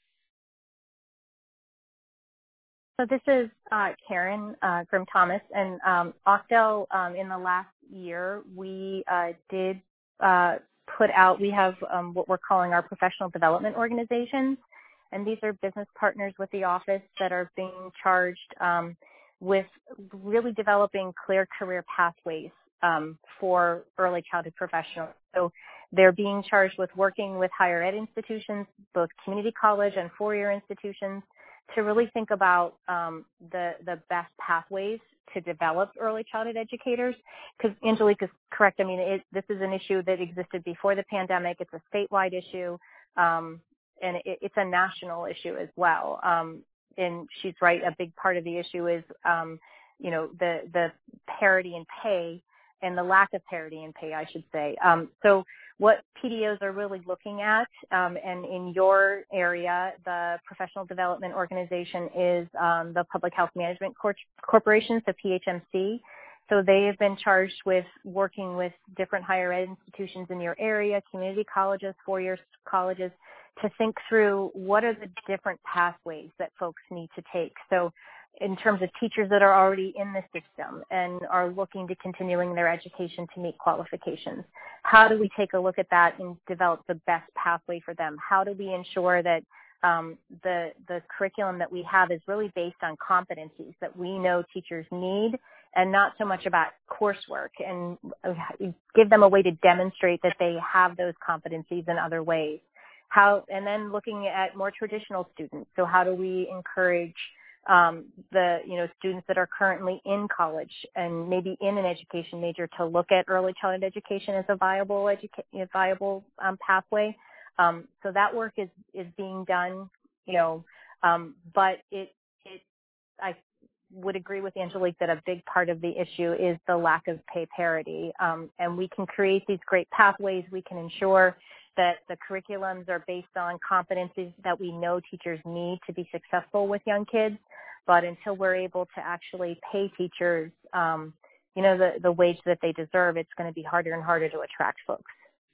So this is uh, Karen uh, Grimm-Thomas, and um, Octal, um, in the last year, we uh, did uh, put out, we have um, what we're calling our professional development organizations, and these are business partners with the office that are being charged um, with really developing clear career pathways um, for early childhood professionals. So they're being charged with working with higher ed institutions, both community college and four-year institutions, to really think about um, the the best pathways to develop early childhood educators. Because Angelique is correct. I mean, it, this is an issue that existed before the pandemic. It's a statewide issue, um, and it, it's a national issue as well. Um, and she's right. A big part of the issue is, um, you know, the the parity in pay and the lack of parity in pay, I should say. Um, so what P D Os are really looking at, um, and in your area, the Professional Development Organization is um, the Public Health Management Cor- Corporation, so P H M C. So they have been charged with working with different higher ed institutions in your area, community colleges, four-year colleges, to think through what are the different pathways that folks need to take. So in terms of teachers that are already in the system and are looking to continuing their education to meet qualifications, how do we take a look at that and develop the best pathway for them? How do we ensure that um, the the curriculum that we have is really based on competencies that we know teachers need, and not so much about coursework, and give them a way to demonstrate that they have those competencies in other ways? How, and then looking at more traditional students. So how do we encourage um, the, you know, students that are currently in college and maybe in an education major to look at early childhood education as a viable educa- viable um, pathway? Um, so that work is, is being done, you know, um, but it, it, I would agree with Angelique that a big part of the issue is the lack of pay parity. Um, and we can create these great pathways. We can ensure that the curriculums are based on competencies that we know teachers need to be successful with young kids. But until we're able to actually pay teachers, um, you know, the, the wage that they deserve, it's going to be harder and harder to attract folks.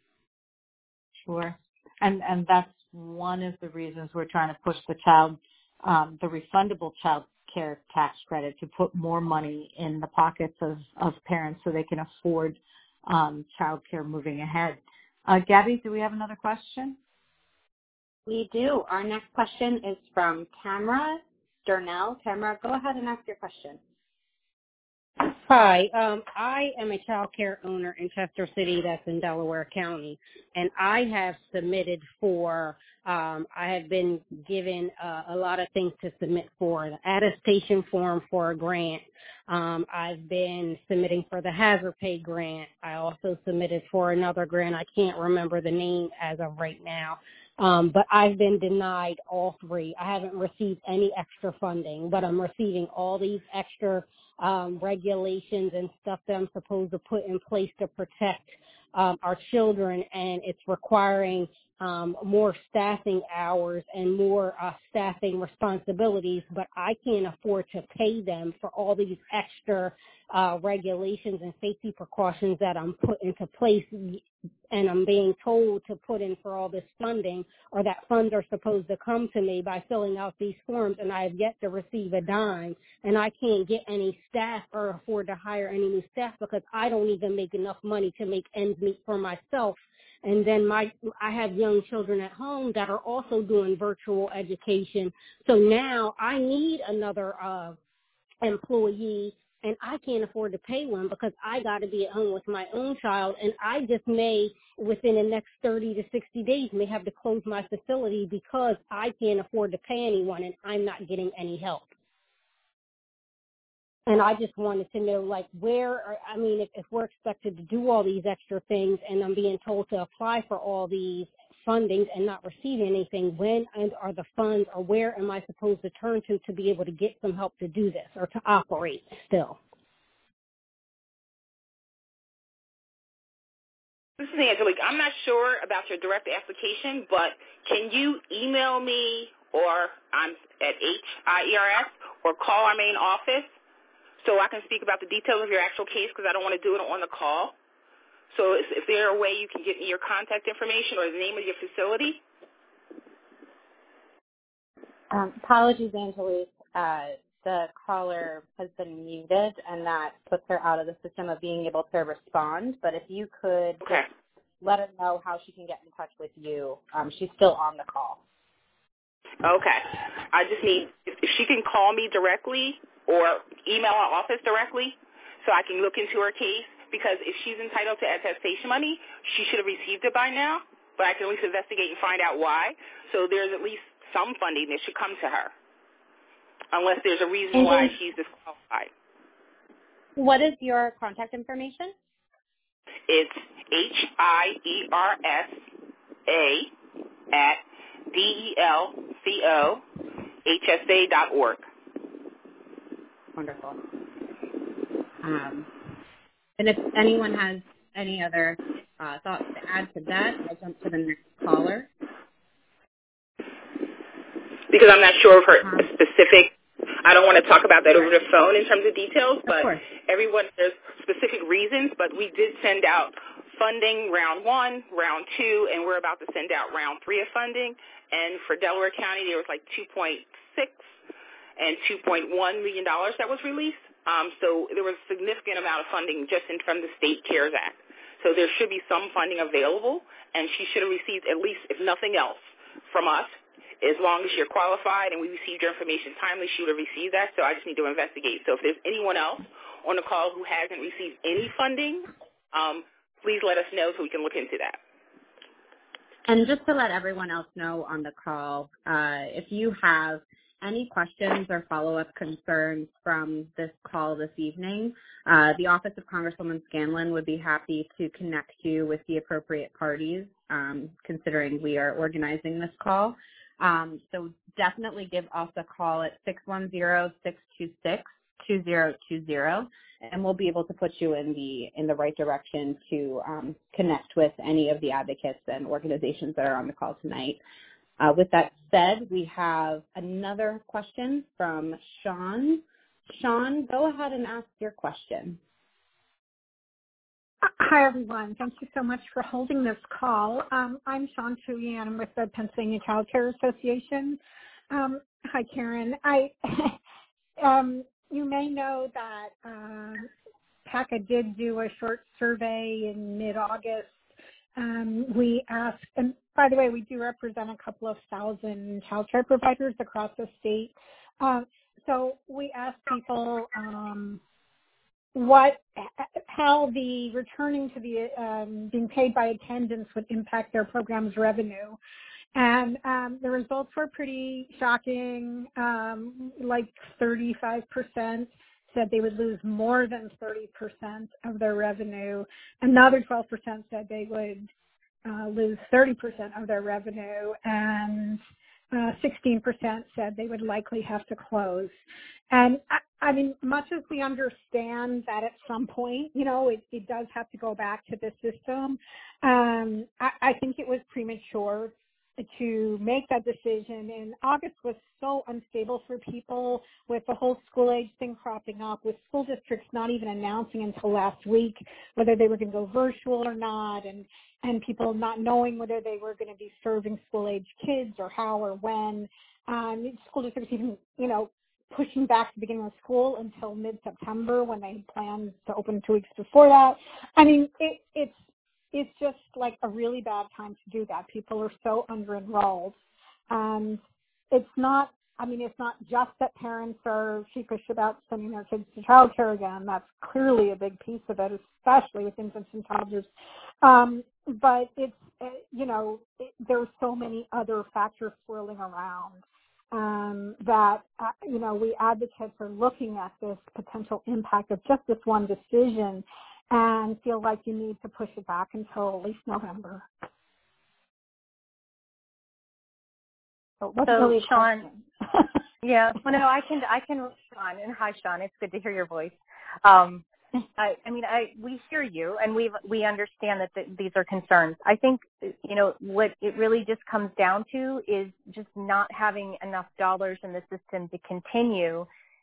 Sure. And and that's one of the reasons we're trying to push the child, um, the refundable child care tax credit, to put more money in the pockets of, of parents so they can afford um, child care moving ahead. Uh, Gabby, do we have another question? We do. Our next question is from Tamara Durnell. Tamara, go ahead and ask your question. Hi, um, I am a child care owner in Chester City that's in Delaware County, and I have submitted for, um, I have been given uh, a lot of things to submit for, the attestation form for a grant. Um, I've been submitting for the hazard pay grant. I also submitted for another grant. I can't remember the name as of right now. Um, but I've been denied all three. I haven't received any extra funding, but I'm receiving all these extra um, regulations and stuff that I'm supposed to put in place to protect um, our children, and it's requiring um, more staffing hours and more uh, staffing responsibilities, but I can't afford to pay them for all these extra uh, regulations and safety precautions that I'm put into place, and I'm being told to put in for all this funding, or that funds are supposed to come to me by filling out these forms, and I have yet to receive a dime, and I can't get any staff or afford to hire any new staff because I don't even make enough money to make ends meet for myself. And then my, I have young children at home that are also doing virtual education. So now I need another uh, employee, and I can't afford to pay one because I got to be at home with my own child. And I just may, within the next thirty to sixty days, may have to close my facility because I can't afford to pay anyone and I'm not getting any help. And I just wanted to know, like, where, are, I mean, if, if we're expected to do all these extra things and I'm being told to apply for all these fundings and not receive anything, when and are the funds, or where am I supposed to turn to to be able to get some help to do this or to operate still? This is Angelique. I'm not sure about your direct application, but can you email me or I'm at H I E R S or call our main office so I can speak about the details of your actual case, because I don't want to do it on the call. So is, is there a way you can get me your contact information or the name of your facility? Um, apologies, Angelique. Uh, the caller has been muted, and that puts her out of the system of being able to respond. But if you could okay. just let her know how she can get in touch with you. Um, she's still on the call. Okay. I just need, if she can call me directly or email our office directly so I can look into her case, because if she's entitled to attestation money, she should have received it by now, but I can at least investigate and find out why. So there's at least some funding that should come to her, unless there's a reason why she's disqualified. What is your contact information? It's H I E R S A at D E L C O H S A dot org. Wonderful. Um, and if anyone has any other uh, thoughts to add to that, I'll jump to the next caller. Because I'm not sure of her um, specific, I don't want to talk about that over the phone in terms of details, but of everyone has specific reasons. But we did send out funding round one, round two, and we're about to send out round three of funding. And for Delaware County, there was like two point six and two point one million dollars that was released. Um, so there was a significant amount of funding just in from the State CARES Act. So there should be some funding available, and she should have received at least, if nothing else, from us. As long as you're qualified and we received your information timely, she would have received that. So I just need to investigate. So if there's anyone else on the call who hasn't received any funding, um, please let us know so we can look into that. And just to let everyone else know on the call, uh, if you have any questions or follow-up concerns from this call this evening, uh, the Office of Congresswoman Scanlon would be happy to connect you with the appropriate parties, um, considering we are organizing this call. Um, so definitely give us a call at six one zero, six two six, two zero two zero, and we'll be able to put you in the in the right direction to um, connect with any of the advocates and organizations that are on the call tonight. Uh, with that said, we have another question from Sean. Sean, go ahead and ask your question. Hi, everyone. Thank you so much for holding this call. Um, I'm Sean Tui, and I'm with the Pennsylvania Child Care Association. Um, hi, Karen. I, um, you may know that um, PACA did do a short survey in mid-August. Um, we asked, and by the way, we do represent a couple of thousand child care providers across the state. Um, so we asked people um, what, how the returning to the um, being paid by attendance would impact their program's revenue. And um, the results were pretty shocking. Um, like thirty-five percent said they would lose more than thirty percent of their revenue. Another twelve percent said they would uh, lose thirty percent of their revenue. And uh, sixteen percent said they would likely have to close. And I, I mean, much as we understand that at some point, you know, it, it does have to go back to the system, um, I, I think it was premature to make that decision. And August was so unstable for people with the whole school age thing cropping up, with school districts not even announcing until last week whether they were going to go virtual or not, and, and people not knowing whether they were going to be serving school age kids or how or when. Um, school districts even, you know, pushing back the beginning of school until mid-September when they had planned to open two weeks before that. I mean, it, it's it's just like a really bad time to do that. People are so under-enrolled. And it's not, I mean, it's not just that parents are sheepish about sending their kids to childcare again. That's clearly a big piece of it, especially with infants and toddlers. Um, but it's, uh, you know, it, there are so many other factors swirling around. Um, that, uh, you know, we advocates are looking at this potential impact of just this one decision and feel like you need to push it back until at least November. So, so really Sean, yeah, well, no, I can, I can respond. And hi, Sean, it's good to hear your voice. Um, I, I mean, I we hear you, and we we understand that the, these are concerns. I think, you know, what it really just comes down to is just not having enough dollars in the system to continue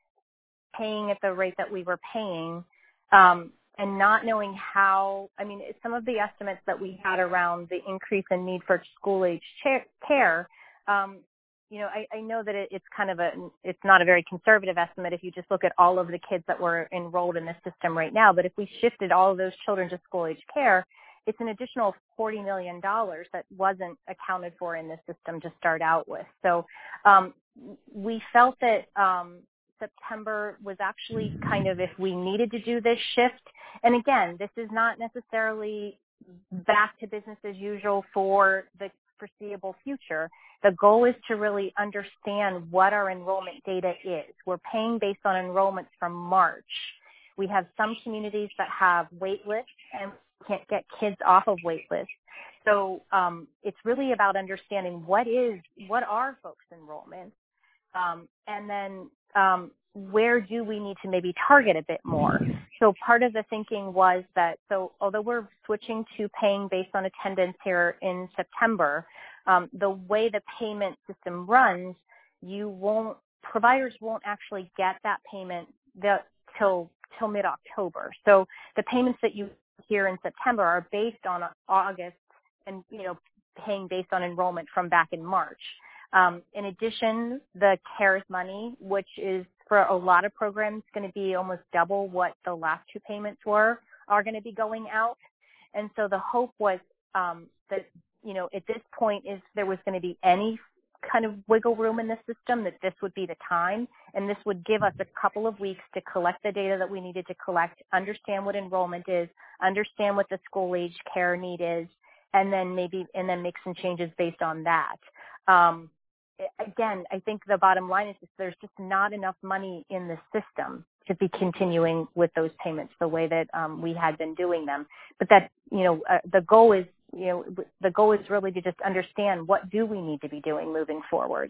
paying at the rate that we were paying, um, and not knowing how. I mean, some of the estimates that we had around the increase in need for school-age care. Um, You know, I, I know that it, it's kind of a, it's not a very conservative estimate if you just look at all of the kids that were enrolled in this system right now. But if we shifted all of those children to school-age care, it's an additional forty million dollars that wasn't accounted for in this system to start out with. So um, we felt that um, September was actually kind of if we needed to do this shift. And again, this is not necessarily back to business as usual for the foreseeable future. The goal is to really understand what our enrollment data is. We're paying based on enrollments from March. We have some communities that have wait lists and can't get kids off of wait lists. So um, it's really about understanding what is, what are folks' enrollments, um, and then um, where do we need to maybe target a bit more. So part of the thinking was that, so although we're switching to paying based on attendance here in September, um, the way the payment system runs, you won't, providers won't actually get that payment the, till till mid-October. So the payments that you hear in September are based on August and, you know, paying based on enrollment from back in March. Um, in addition, the CARES money, which is for a lot of programs going to be almost double what the last two payments were, are going to be going out. And so the hope was um, that, you know, at this point, if there was going to be any kind of wiggle room in the system, that this would be the time. And this would give us a couple of weeks to collect the data that we needed to collect, understand what enrollment is, understand what the school age care need is, and then maybe, and then make some changes based on that. Um, Again, I think the bottom line is just there's just not enough money in the system to be continuing with those payments the way that um, we had been doing them. But that, you know, uh, the goal is, you know, the goal is really to just understand what do we need to be doing moving forward.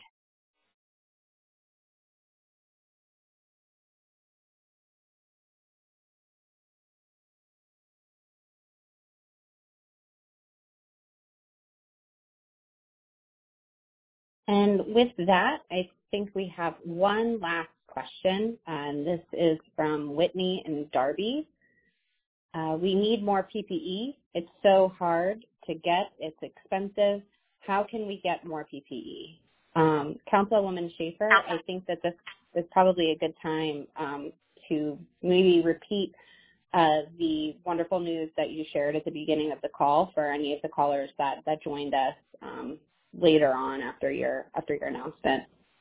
And with that, I think we have one last question, and this is from Whitney and Darby. Uh, we need more P P E. It's so hard to get. It's expensive. How can we get more P P E? Um, Councilwoman Schaefer, I think that this is probably a good time um, to maybe repeat uh, the wonderful news that you shared at the beginning of the call for any of the callers that, that joined us um, later on after your after your announcement.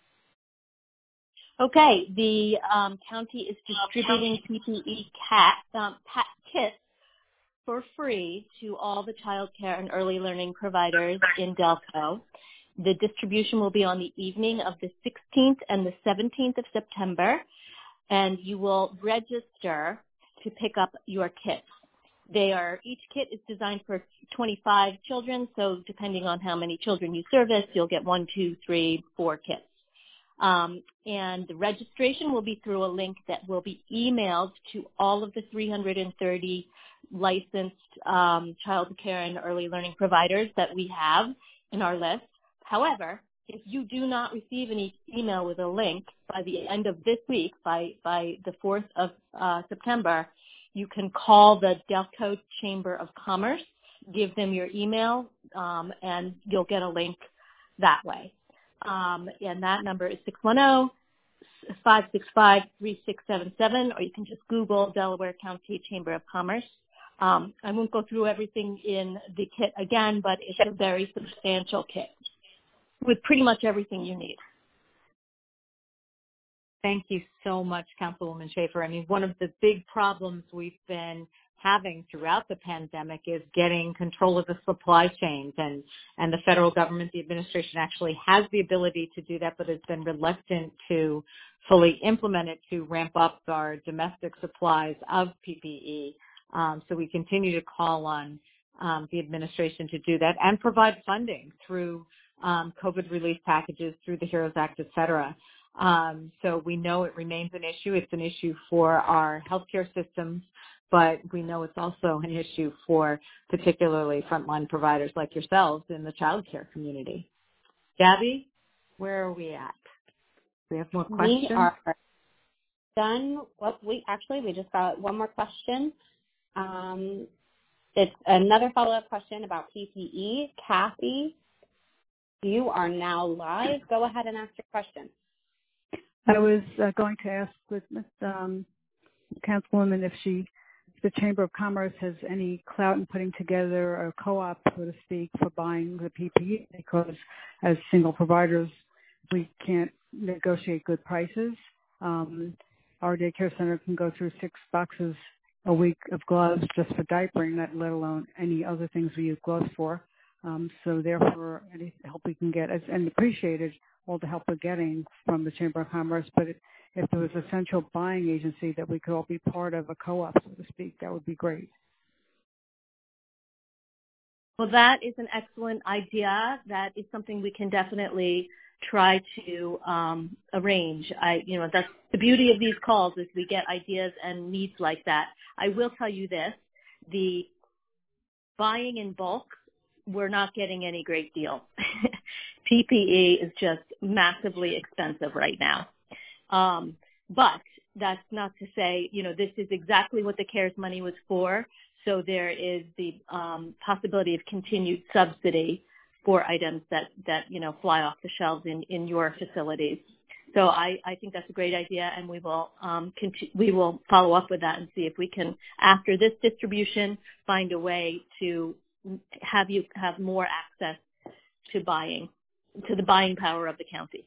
Okay, the um, county is distributing P P E cat, um, pat kits for free to all the child care and early learning providers in Delco. The distribution will be on the evening of the sixteenth and the seventeenth of September, and you will register to pick up your kits. They are, each kit is designed for twenty-five children, so depending on how many children you service, you'll get one, two, three, four kits. Um, and the registration will be through a link that will be emailed to all of the three hundred thirty licensed um, child care and early learning providers that we have in our list. However, if you do not receive any email with a link by the end of this week, by, by the fourth of uh, September, you can call the Delco Chamber of Commerce, give them your email, um, and you'll get a link that way. Um, and that number is six one zero, five six five, three six seven seven, or you can just Google Delaware County Chamber of Commerce. Um, I won't go through everything in the kit again, but it's a very substantial kit with pretty much everything you need. Thank you so much, Councilwoman Schaefer. I mean, one of the big problems we've been having throughout the pandemic is getting control of the supply chains, and, and the federal government, the administration actually has the ability to do that, but has been reluctant to fully implement it to ramp up our domestic supplies of P P E. Um, so we continue to call on um, the administration to do that and provide funding through um, COVID relief packages, through the HEROES Act, et cetera. Um, so we know it remains an issue. It's an issue for our healthcare systems, but we know it's also an issue for particularly frontline providers like yourselves in the child care community. Gabby, where are we at? Do we have more questions? We are done. Well, we actually, we just got one more question. Um, it's another follow-up question about P P E. Kathy, you are now live. Go ahead and ask your question. I was uh, going to ask with um, Councilwoman if she, if the Chamber of Commerce has any clout in putting together a co-op, so to speak, for buying the P P E, because as single providers, we can't negotiate good prices. Um, our daycare center can go through six boxes a week of gloves just for diapering, not let alone any other things we use gloves for. Um, so therefore, any help we can get, and appreciated all the help we're getting from the Chamber of Commerce, but it, if there was a central buying agency that we could all be part of, a co-op, so to speak, that would be great. Well, that is an excellent idea. That is something we can definitely try to um, arrange. I, you know, that's the beauty of these calls, is we get ideas and needs like that. I will tell you this, the buying in bulk, we're not getting any great deal. P P E is just massively expensive right now. Um, but that's not to say, you know, this is exactly what the CARES money was for. So there is the um, possibility of continued subsidy for items that, that, you know, fly off the shelves in, in your facilities. So I, I think that's a great idea, and we will um, conti- we will follow up with that and see if we can, after this distribution, find a way to have you have more access to buying, to the buying power of the county.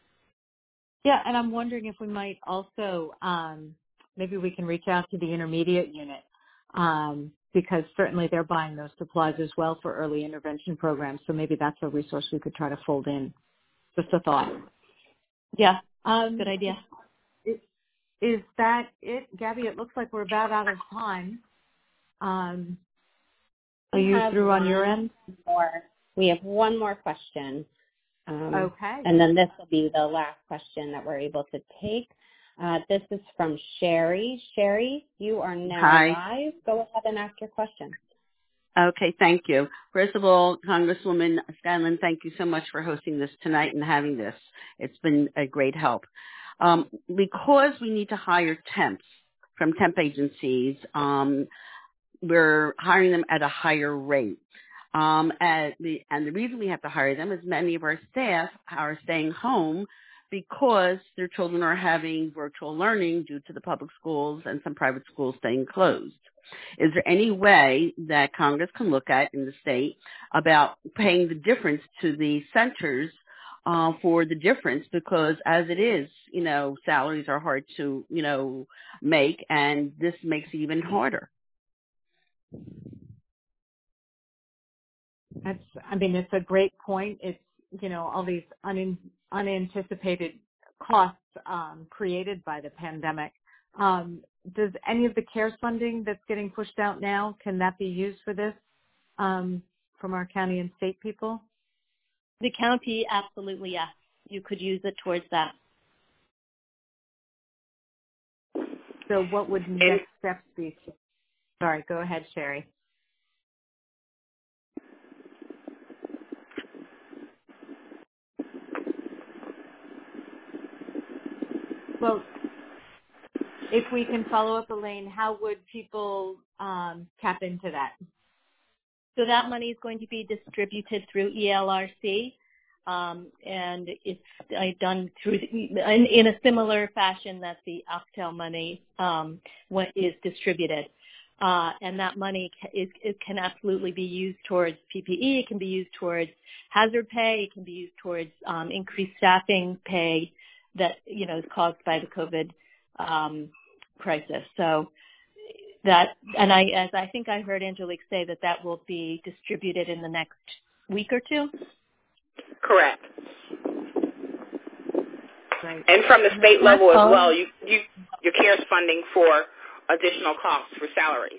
Yeah, and I'm wondering if we might also, um, maybe we can reach out to the intermediate unit, um, because certainly they're buying those supplies as well for early intervention programs. So maybe that's a resource we could try to fold in. Just a thought. Yeah, um, good idea. Is, is that it, Gabby? It looks like we're about out of time. Um, are you through on your end? More. We have one more question. Um, okay. And then this will be the last question that we're able to take. Uh, this is from Sherry. Sherry, you are now Hi. live. Go ahead and ask your question. Okay, thank you. First of all, Congresswoman Scanlon, thank you so much for hosting this tonight and having this. It's been a great help. Um, because we need to hire temps from temp agencies, um, we're hiring them at a higher rate. Um, and, the, and the reason we have to hire them is many of our staff are staying home because their children are having virtual learning due to the public schools and some private schools staying closed. Is there any way that Congress can look at in the state about paying the difference to the centers uh, for the difference? Because as it is, you know, salaries are hard to, you know, make, and this makes it even harder. That's, I mean, it's a great point. It's, you know, all these un, unanticipated costs um, created by the pandemic. Um, does any of the CARES funding that's getting pushed out now, can that be used for this um, from our county and state people? The county, absolutely, yes. You could use it towards that. So what would next steps be? Sorry, go ahead, Sherry. Well, if we can follow up, Elaine, how would people um, tap into that? So that money is going to be distributed through E L R C, um, and it's uh, done through in, in a similar fashion that the Octel money um, is distributed. Uh, and that money is, it can absolutely be used towards P P E. It can be used towards hazard pay. It can be used towards um, increased staffing pay that, you know, is caused by the COVID um, crisis. So that, and I, as I think I heard Angelique say, that that will be distributed in the next week or two. Correct. Right. And from the state level as well, you, you your CARES funding for additional costs for salaries.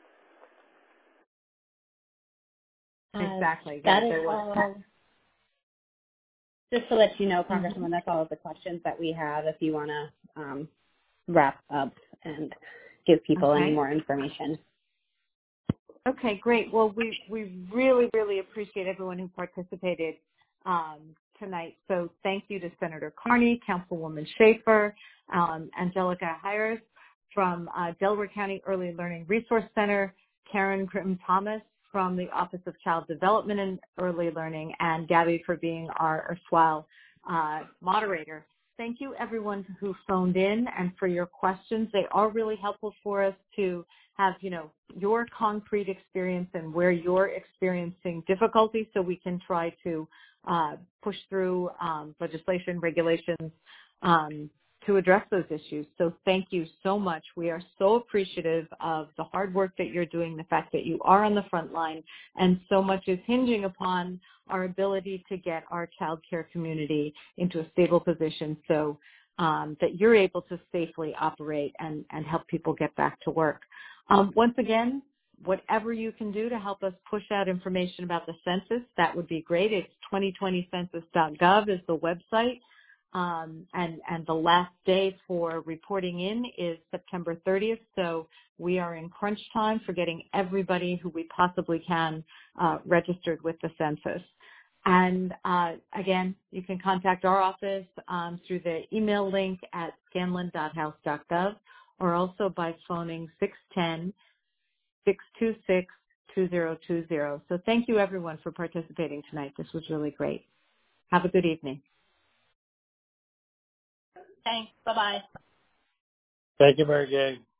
Exactly. Uh, that yeah, is all. Just to let you know, Congresswoman, mm-hmm. that's all of the questions that we have. If you want to um, wrap up and give people okay. any more information. Okay, great. Well, we, we really, really appreciate everyone who participated um, tonight. So thank you to Senator Carney, Councilwoman Schaefer, um, Angelica Harris from uh, Delaware County Early Learning Resource Center, Karen Grimm-Thomas from the Office of Child Development and Early Learning, and Gabby for being our erstwhile uh, moderator. Thank you, everyone who phoned in and for your questions. They are really helpful for us to have, you know, your concrete experience and where you're experiencing difficulty so we can try to uh, push through um, legislation, regulations um, to address those issues. So thank you so much. We are so appreciative of the hard work that you're doing, the fact that you are on the front line, and so much is hinging upon our ability to get our child care community into a stable position so um, that you're able to safely operate and, and help people get back to work. Um, once again, whatever you can do to help us push out information about the census, that would be great. It's twenty twenty census dot gov is the website. Um, and, and the last day for reporting in is September thirtieth, so we are in crunch time for getting everybody who we possibly can uh, registered with the census. And uh, again, you can contact our office um, through the email link at scanlon dot house dot gov or also by phoning six one zero, six two six, two zero two zero. So thank you, everyone, for participating tonight. This was really great. Have a good evening. Thanks. Bye-bye. Thank you, Mary Gay.